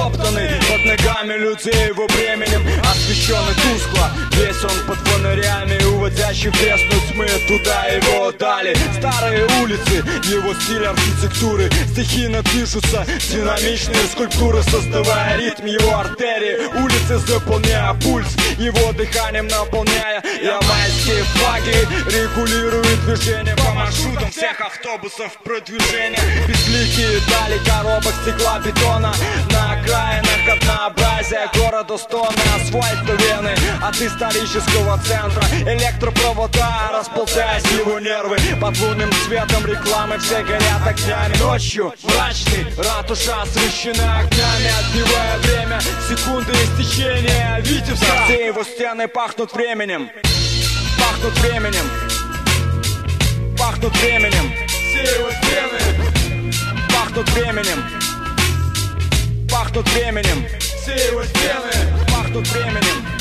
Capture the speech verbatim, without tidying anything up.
истоптанный под ногами людей его бременем, освещенный тускло. Весь он под фонарями, уводящий в бездну тьмы, туда его дали. Старые улицы, его стиль архитектуры стихийно движутся, динамичные скульптуры, создавая ритм его артерии. Улицы заполняя пульс, его дыханием наполняя. Ямайские флаги регулируют движение по маршрутам всех автобусов продвижения. Безликие дали коробок стекла, бетона, на окраинах однообразия города стоны, асфальта вены от исторического центра. Электропровода, расползаясь в его нервы, под лунным светом рекламы все горят огнями. Ночью мрачный, ратуша освещена огнями, отбивая время, секунды истечения Витебска. Все его стены пахнут временем, пахнут временем, пахнут временем. Все его стены пахнут временем, пахнут временем. Все его стены пахнут временем.